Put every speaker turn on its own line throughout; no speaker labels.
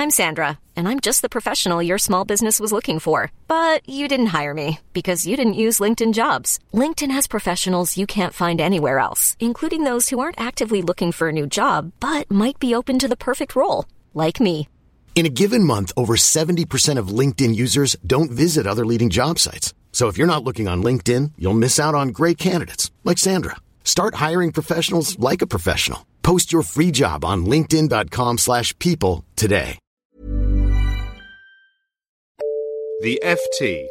I'm Sandra, and I'm just the professional your small business was looking for. But you didn't hire me because you didn't use LinkedIn Jobs. LinkedIn has professionals you can't find anywhere else, including those who aren't actively looking for a new job, but might be open to the perfect role, like me.
In a given month, over 70% of LinkedIn users don't visit other leading job sites. So if you're not looking on LinkedIn, you'll miss out on great candidates like Sandra. Start hiring professionals like a professional. Post your free job on linkedin.com/people today.
The FT.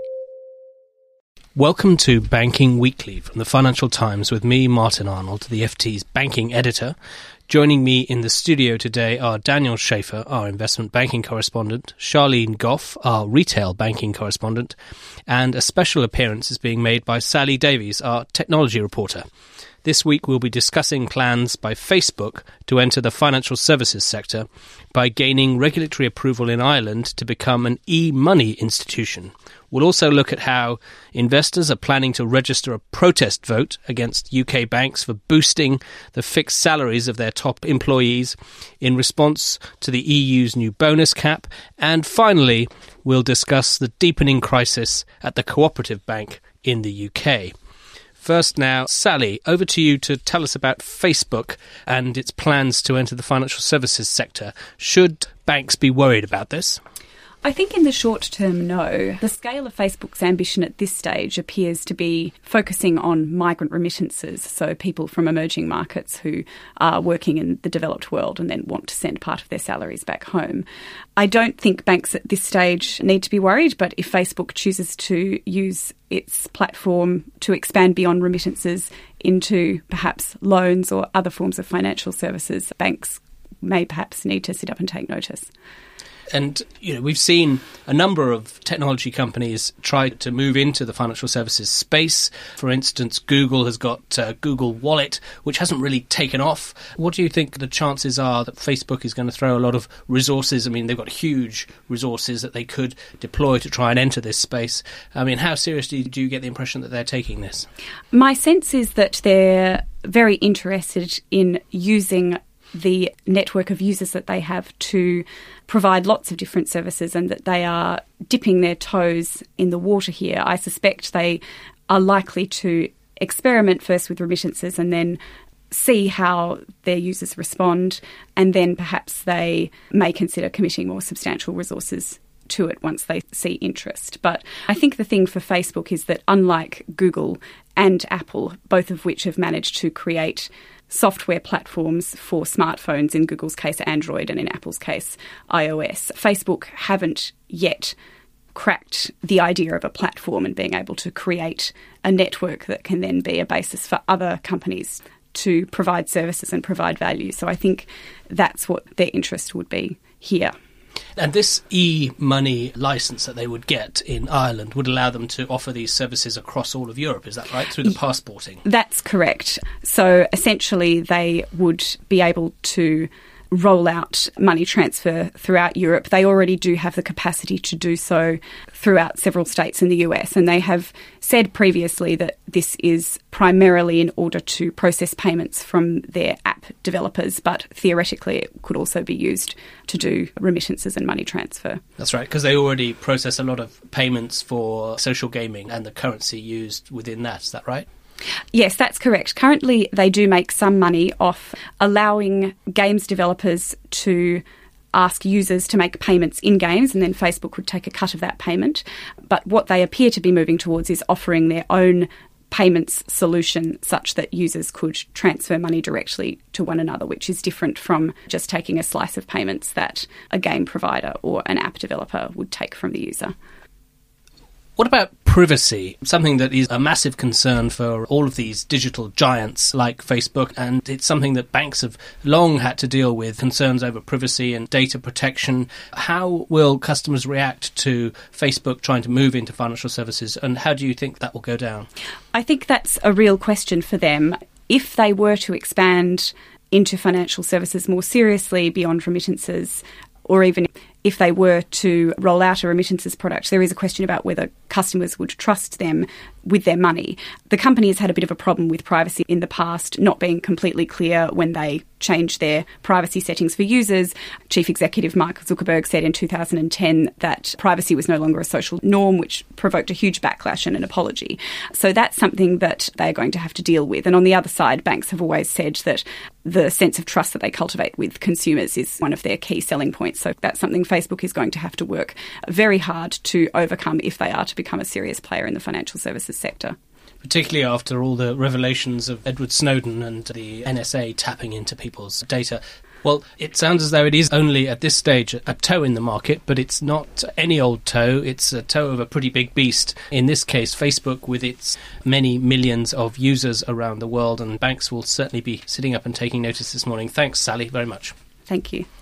Welcome to Banking Weekly from the Financial Times with me, Martin Arnold, the FT's banking editor. Joining me in the studio today are Daniel Schaefer, our investment banking correspondent, Charlene Goff, our retail banking correspondent, and a special appearance is being made by Sally Davies, our technology reporter. This week we'll be discussing plans by Facebook to enter the financial services sector by gaining regulatory approval in Ireland to become an e-money institution. We'll also look at how investors are planning to register a protest vote against UK banks for boosting the fixed salaries of their top employees in response to the EU's new bonus cap. And finally, we'll discuss the deepening crisis at the Cooperative Bank in the UK. First now, Sally, over to you to tell us about Facebook and its plans to enter the financial services sector. Should banks be worried about this?
I think in the short term, no. The scale of Facebook's ambition at this stage appears to be focusing on migrant remittances, so people from emerging markets who are working in the developed world and then want to send part of their salaries back home. I don't think banks at this stage need to be worried, but if Facebook chooses to use its platform to expand beyond remittances into perhaps loans or other forms of financial services, banks may perhaps need to sit up and take notice.
And, we've seen a number of technology companies try to move into the financial services space. For instance, Google has got Google Wallet, which hasn't really taken off. What do you think the chances are that Facebook is going to throw a lot of resources? I mean, they've got huge resources that they could deploy to try and enter this space. I mean, how seriously do you get the impression that they're taking this?
My sense is that they're very interested in using the network of users that they have to provide lots of different services, and that they are dipping their toes in the water here. I suspect they are likely to experiment first with remittances and then see how their users respond, and then perhaps they may consider committing more substantial resources to it once they see interest. But I think the thing for Facebook is that unlike Google and Apple, both of which have managed to create software platforms for smartphones, in Google's case Android and in Apple's case iOS, Facebook haven't yet cracked the idea of a platform and being able to create a network that can then be a basis for other companies to provide services and provide value. So I think that's what their interest would be here.
And this e-money license that they would get in Ireland would allow them to offer these services across all of Europe, is that right, through the passporting?
That's correct. So essentially they would be able to roll out money transfer throughout Europe. They already do have the capacity to do so throughout several states in the US, and they have said previously that this is primarily in order to process payments from their app developers, but theoretically it could also be used to do remittances and money transfer.
That's right, because they already process a lot of payments for social gaming and the currency used within that, is that right?
Yes, that's correct. Currently, they do make some money off allowing games developers to ask users to make payments in games, and then Facebook would take a cut of that payment. But what they appear to be moving towards is offering their own payments solution such that users could transfer money directly to one another, which is different from just taking a slice of payments that a game provider or an app developer would take from the user.
What about privacy? Something that is a massive concern for all of these digital giants like Facebook, and it's something that banks have long had to deal with, concerns over privacy and data protection. How will customers react to Facebook trying to move into financial services, and how do you think that will go down?
I think that's a real question for them. If they were to expand into financial services more seriously beyond remittances, or even if they were to roll out a remittances product, there is a question about whether customers would trust them with their money. The company has had a bit of a problem with privacy in the past, not being completely clear when they changed their privacy settings for users. Chief Executive Mark Zuckerberg said in 2010 that privacy was no longer a social norm, which provoked a huge backlash and an apology. So that's something that they're going to have to deal with. And on the other side, banks have always said that the sense of trust that they cultivate with consumers is one of their key selling points. So that's something Facebook is going to have to work very hard to overcome if they are to become a serious player in the financial services sector.
Particularly after all the revelations of Edward Snowden and the NSA tapping into people's data. Well, it sounds as though it is only at this stage a toe in the market, but it's not any old toe. It's a toe of a pretty big beast. In this case, Facebook, with its many millions of users around the world, and banks will certainly be sitting up and taking notice this morning. Thanks, Sally, very much.
Thank you.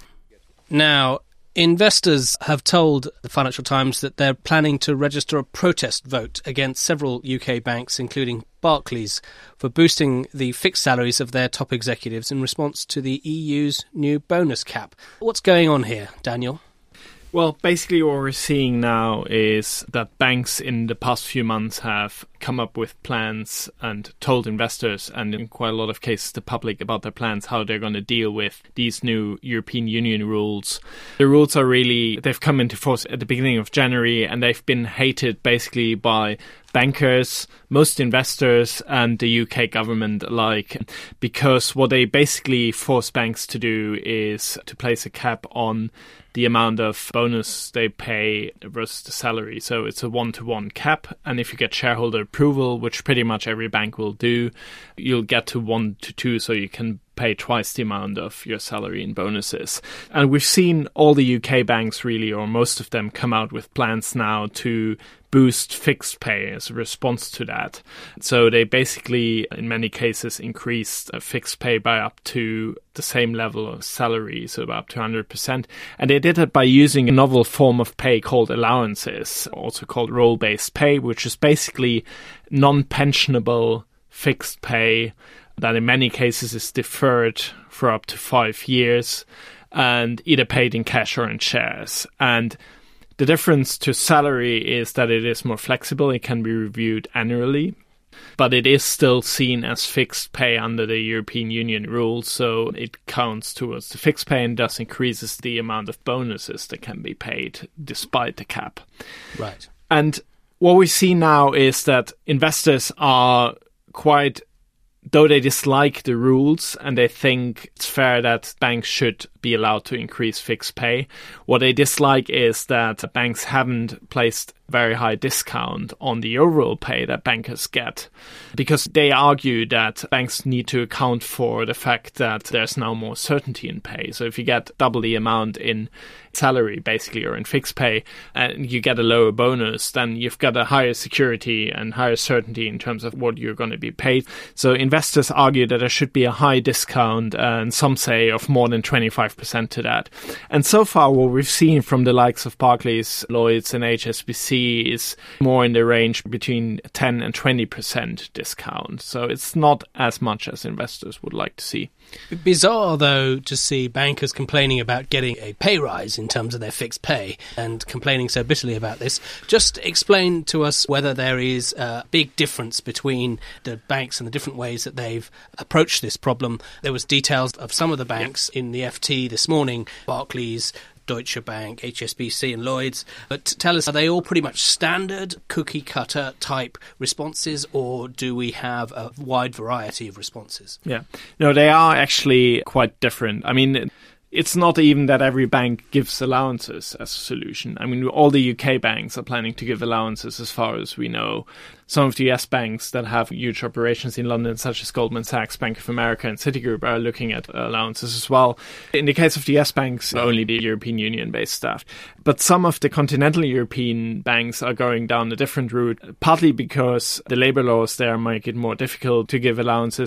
Now, investors have told the Financial Times that they're planning to register a protest vote against several UK banks, including Barclays, for boosting the fixed salaries of their top executives in response to the EU's new bonus cap. What's going on here, Daniel?
Well, basically what we're seeing now is that banks in the past few months have come up with plans and told investors, and in quite a lot of cases the public, about their plans, how they're going to deal with these new European Union rules. The rules are they've come into force at the beginning of January, and they've been hated basically by bankers, most investors, and the UK government alike, because what they basically force banks to do is to place a cap on the amount of bonus they pay versus the salary. So it's a 1-to-1 cap, and if you get shareholder approval, which pretty much every bank will do, you'll get to 1-to-2, so you can pay twice the amount of your salary in bonuses. And we've seen all the UK banks really, or most of them, come out with plans now to boost fixed pay as a response to that. So they basically, in many cases, increased fixed pay by up to the same level of salary, so up to 100%. And they did it by using a novel form of pay called allowances, also called role-based pay, which is basically non-pensionable fixed pay that in many cases is deferred for up to 5 years and either paid in cash or in shares. And the difference to salary is that it is more flexible. It can be reviewed annually, but it is still seen as fixed pay under the European Union rules. So it counts towards the fixed pay and thus increases the amount of bonuses that can be paid despite the cap.
Right.
And what we see now is that investors are quite, though they dislike the rules and they think it's fair that banks should be allowed to increase fixed pay, what they dislike is that banks haven't placed very high discount on the overall pay that bankers get, because they argue that banks need to account for the fact that there's now more certainty in pay. So if you get double the amount in salary, basically, or in fixed pay, and you get a lower bonus, then you've got a higher security and higher certainty in terms of what you're going to be paid. So investors argue that there should be a high discount, and some say of more than 25% to that. And so far, what we've seen from the likes of Barclays, Lloyds, and HSBC is more in the range between 10 and 20% discount. So it's not as much as investors would like to see.
Bizarre, though, to see bankers complaining about getting a pay rise in terms of their fixed pay and complaining so bitterly about this. Just explain to us whether there is a big difference between the banks and the different ways that they've approached this problem. There was details of some of the banks in the FT this morning, Barclays, Deutsche Bank, HSBC and Lloyds. But tell us, are they all pretty much standard cookie-cutter type responses, or do we have a wide variety of responses?
Yeah. No, they are actually quite different. I mean, it's not even that every bank gives allowances as a solution. I mean, all the UK banks are planning to give allowances as far as we know. Some of the US banks that have huge operations in London, such as Goldman Sachs, Bank of America, and Citigroup, are looking at allowances as well. In the case of the US banks, only the European Union-based stuff. But some of the continental European banks are going down a different route, partly because the labor laws there make it more difficult to give allowances.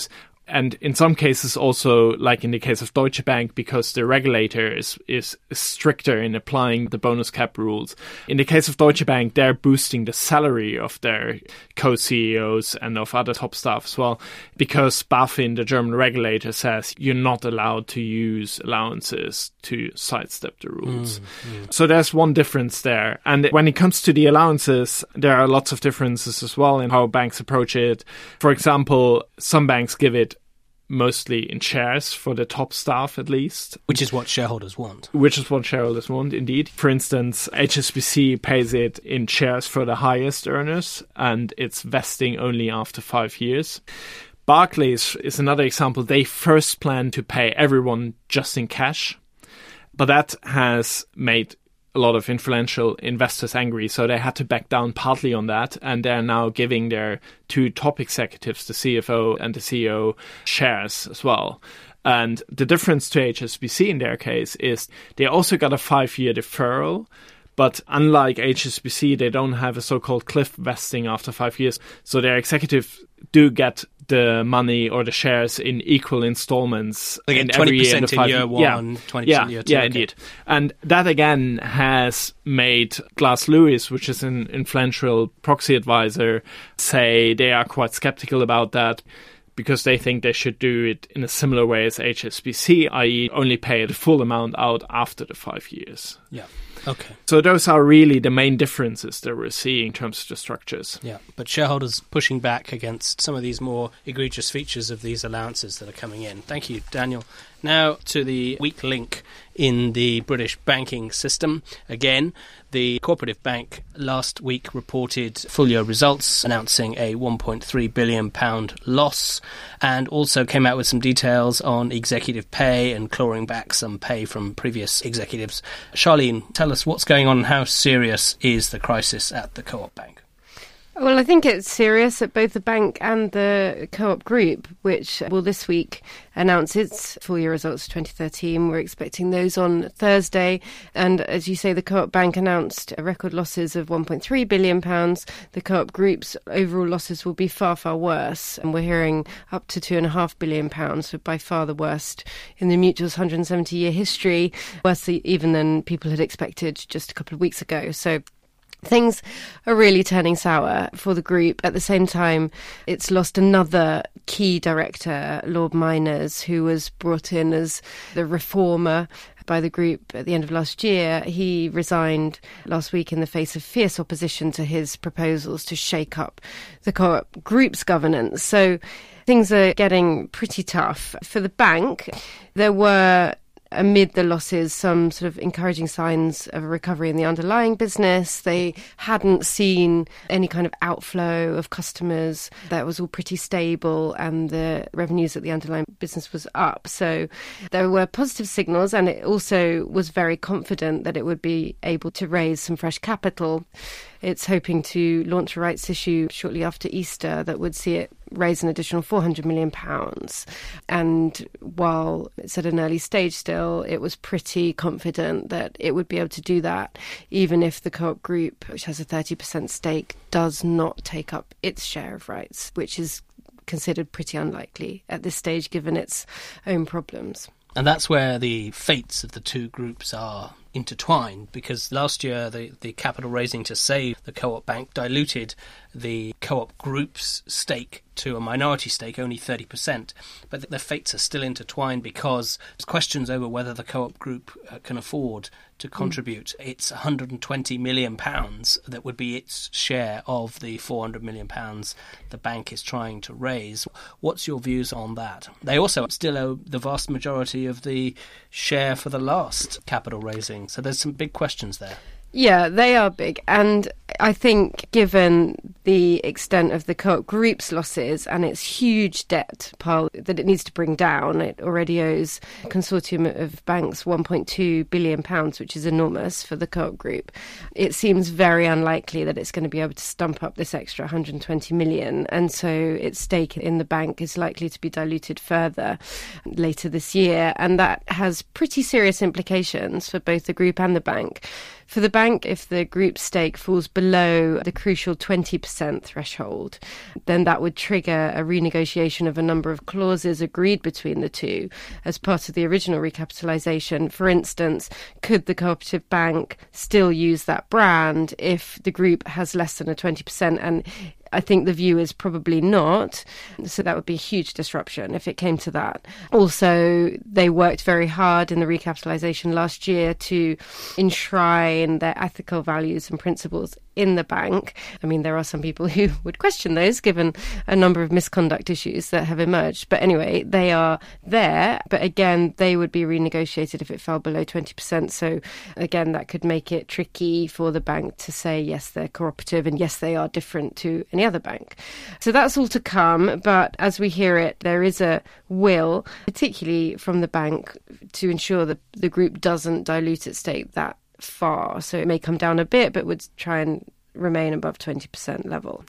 And in some cases also, like in the case of Deutsche Bank, because the regulator is stricter in applying the bonus cap rules. In the case of Deutsche Bank, they're boosting the salary of their co-CEOs and of other top staff as well, because BaFin, the German regulator, says you're not allowed to use allowances to sidestep the rules. So there's one difference there. And when it comes to the allowances, there are lots of differences as well in how banks approach it. For example, some banks give it mostly in shares for the top staff, at least.
Which is what shareholders want.
Which is what shareholders want, indeed. For instance, HSBC pays it in shares for the highest earners, and it's vesting only after 5 years. Barclays is another example. They first planned to pay everyone just in cash, but that has made a lot of influential investors angry, so they had to back down partly on that, and they're now giving their two top executives, the CFO and the CEO, shares as well. And the difference to HSBC in their case is they also got a 5-year deferral, but unlike HSBC, they don't have a so-called cliff vesting after 5 years, so their executives do get the money or the shares in equal installments.
They get 20%
every year
in year one, 20% in year two.
Yeah, indeed. And that again has made Glass Lewis, which is an influential proxy advisor, say they are quite skeptical about that, because they think they should do it in a similar way as HSBC, i.e. only pay the full amount out after the 5 years.
Yeah. Okay.
So those are really the main differences that we're seeing in terms of the structures.
Yeah, but shareholders pushing back against some of these more egregious features of these allowances that are coming in. Thank you, Daniel. Now to the weak link in the British banking system. Again, the Cooperative Bank last week reported full-year results announcing a £1.3 billion loss, and also came out with some details on executive pay and clawing back some pay from previous executives. Charlene, tell us what's going on and how serious is the crisis at the Co-op Bank?
Well, I think it's serious at both the bank and the Co-op Group, which will this week announce its full-year results for 2013. We're expecting those on Thursday. And as you say, the Co-op Bank announced record losses of £1.3 billion. The Co-op Group's overall losses will be far, far worse. And we're hearing up to £2.5 billion, so by far the worst in the Mutual's 170-year history, worse even than people had expected just a couple of weeks ago. So things are really turning sour for the group. At the same time, it's lost another key director, Lord Miners, who was brought in as the reformer by the group at the end of last year. He resigned last week in the face of fierce opposition to his proposals to shake up the Co-op Group's governance. So things are getting pretty tough. For the bank, there were, amid the losses, some sort of encouraging signs of a recovery in the underlying business. They hadn't seen any kind of outflow of customers. That was all pretty stable, and the revenues at the underlying business was up. So there were positive signals, and it also was very confident that it would be able to raise some fresh capital. It's hoping to launch a rights issue shortly after Easter that would see it raise an additional £400 million. And while it's at an early stage still, it was pretty confident that it would be able to do that, even if the Co-op Group, which has a 30% stake, does not take up its share of rights, which is considered pretty unlikely at this stage, given its own problems.
And that's where the fates of the two groups are intertwined, because last year the capital raising to save the Co-op Bank diluted the Co-op Group's stake to a minority stake, only 30%. But the fates are still intertwined because there's questions over whether the Co-op Group can afford to contribute its £120 million that would be its share of the £400 million the bank is trying to raise. What's your views on that? They also still owe the vast majority of the share for the last capital raising. So there's some big questions there.
Yeah, they are big. And I think given the extent of the Co-op Group's losses and its huge debt pile that it needs to bring down, it already owes a consortium of banks £1.2 billion, which is enormous for the Co-op Group. It seems very unlikely that it's going to be able to stump up this extra 120 million. And so its stake in the bank is likely to be diluted further later this year. And that has pretty serious implications for both the group and the bank. For the bank, if the group stake falls below the crucial 20% threshold, then that would trigger a renegotiation of a number of clauses agreed between the two as part of the original recapitalisation. For instance, could the cooperative bank still use that brand if the group has less than a 20%? And I think the view is probably not. So that would be a huge disruption if it came to that. Also, they worked very hard in the recapitalisation last year to enshrine their ethical values and principles in the bank. I mean, there are some people who would question those given a number of misconduct issues that have emerged. But anyway, they are there. But again, they would be renegotiated if it fell below 20%. So again, that could make it tricky for the bank to say, yes, they're cooperative and yes, they are different to any other bank. So that's all to come. But as we hear it, there is a will, particularly from the bank, to ensure that the group doesn't dilute its stake that far. So it may come down a bit, but would try and remain above 20% level.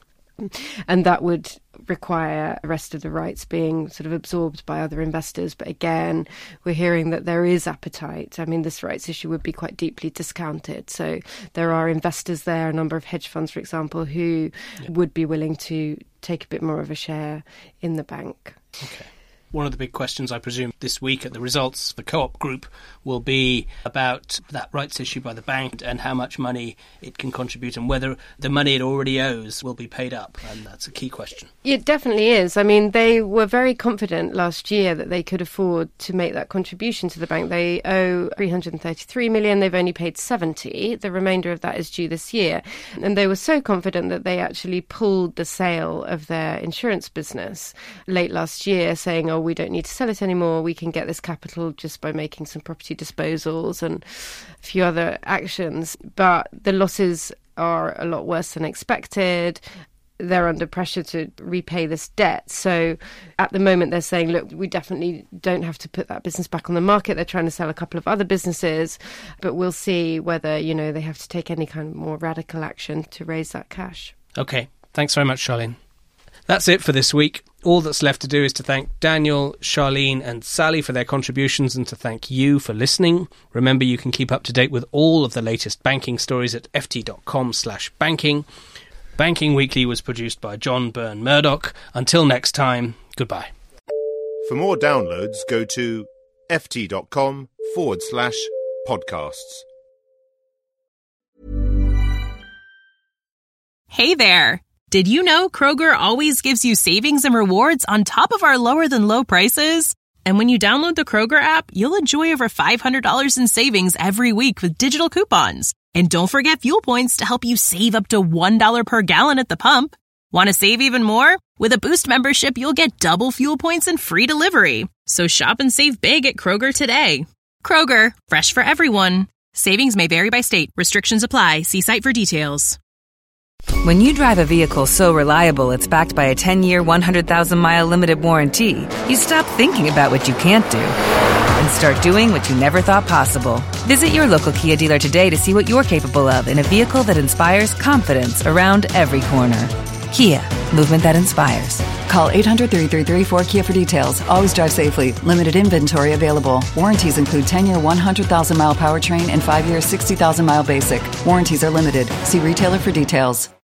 And that would require the rest of the rights being sort of absorbed by other investors. But again, we're hearing that there is appetite. I mean, this rights issue would be quite deeply discounted. So there are investors there, a number of hedge funds, for example, who would be willing to take a bit more of a share in the bank.
Okay. One of the big questions, I presume, this week at the results for Co-op Group will be about that rights issue by the bank and how much money it can contribute and whether the money it already owes will be paid up. And that's a key question.
It definitely is. I mean, they were very confident last year that they could afford to make that contribution to the bank. They owe 333 million. They've only paid 70. The remainder of that is due this year. And they were so confident that they actually pulled the sale of their insurance business late last year, saying, we don't need to sell it anymore. We can get this capital just by making some property disposals and a few other actions. But the losses are a lot worse than expected. They're under pressure to repay this debt. So at the moment, they're saying, look, we definitely don't have to put that business back on the market. They're trying to sell a couple of other businesses, but we'll see whether, they have to take any kind of more radical action to raise that cash.
Okay. Thanks very much, Charlene. That's it for this week. All that's left to do is to thank Daniel, Charlene and Sally for their contributions and to thank you for listening. Remember, you can keep up to date with all of the latest banking stories at ft.com/banking. Banking Weekly was produced by John Byrne Murdoch. Until next time, goodbye.
For more downloads, go to ft.com/podcasts.
Hey there. Did you know Kroger always gives you savings and rewards on top of our lower than low prices? And when you download the Kroger app, you'll enjoy over $500 in savings every week with digital coupons. And don't forget fuel points to help you save up to $1 per gallon at the pump. Want to save even more? With a Boost membership, you'll get double fuel points and free delivery. So shop and save big at Kroger today. Kroger, fresh for everyone. Savings may vary by state. Restrictions apply. See site for details.
When you drive a vehicle so reliable it's backed by a 10-year, 100,000-mile limited warranty, you stop thinking about what you can't do and start doing what you never thought possible. Visit your local Kia dealer today to see what you're capable of in a vehicle that inspires confidence around every corner. Kia, movement that inspires.
Call 800-333-4KIA for details. Always drive safely. Limited inventory available. Warranties include 10-year 100,000-mile powertrain and 5-year 60,000-mile basic. Warranties are limited. See retailer for details.